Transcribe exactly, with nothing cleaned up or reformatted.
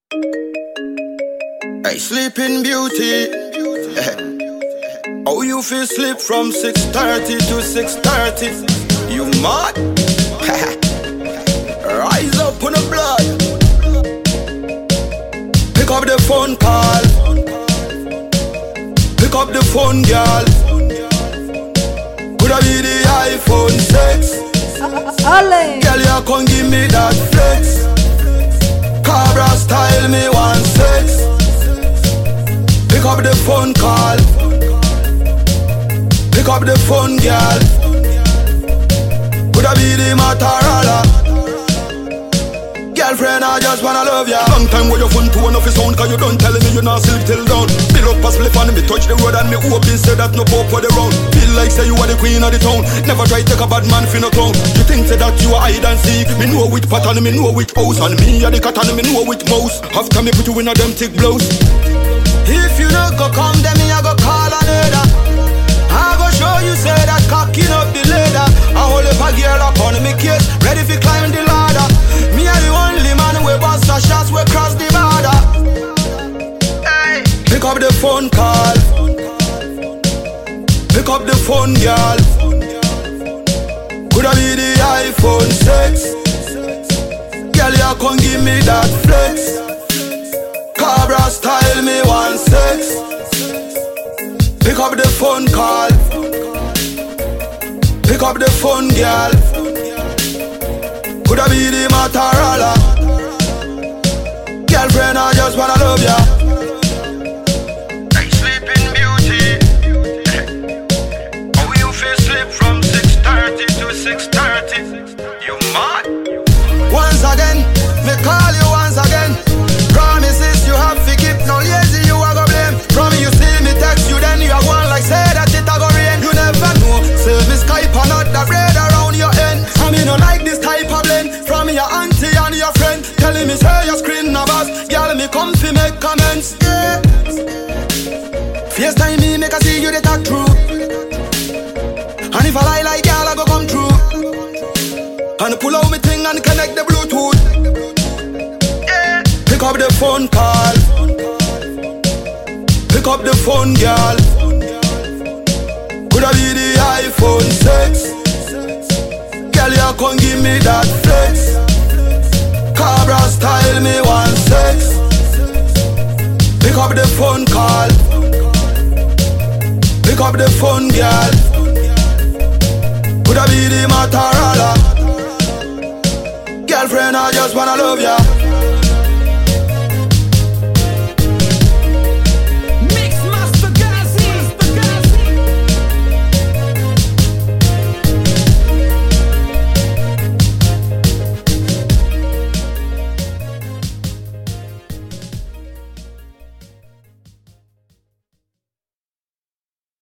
Hey, Sleeping Beauty. Oh, you feel sleep from six thirty to six thirty. You mad? Rise up on the blood. Pick up the phone call. Pick up the phone, girl. Could I be the iPhone six? Girl, you come give me that flex. Cabra style, me one sex. Pick up the phone call. Pick up the phone, girl. Could I be the Motorola? Girlfriend, I just wanna love ya. Long time with your phone to one of his own, cause you don't tell me you not sleep till dawn. Fill up a spliff and me touch the road and me open, say that no pop for the round. Feel like say you are the queen of the town. Never try take a bad man for no clown. You think say that you are hide and seek. Me know which pattern, me know which house. And me are the cat and me know which mouse. After me put you in a them thick blouse. If you not go come, then me I go call another. I go show you say that cocking up the ladder. I hold up a gear up on me case, ready for climb the ladder. Me are the only man we bust a shots, we cross the border. Hey. Pick up the phone call. Pick up the phone, girl. Could I be the iPhone six? Girl, you come give me that flex. Cabra style, me one sex. Pick up the phone call. Pick up the phone, girl. Could I be the Motorola? Girlfriend, I just wanna love ya. Hey, Sleeping Beauty. Oh, you feel sleep from six thirty to six thirty. You mad? Once again, me call you once again. Promises you have to keep, no lazy you a go blame. From you see me text you, then you a go on like say that it a go rain. You never know, say me Skype or not the braid around your end. I mean, no like this type of blend. From your auntie and your friend, telling me say your screen no boss. Girl, me come fi make comments. Yeah. FaceTime me, make I see you the talk true. And if I lie like girl, I go come true. And pull out me thing and connect the Bluetooth. Yeah. Pick up the phone call. Pick up the phone, girl. Could I be the iPhone six? Girl, you come give me that flex. Cabra style, me one sex. Pick up the phone call. Pick up the phone, girl. Could I be the Motorola? Girlfriend, I just wanna love ya.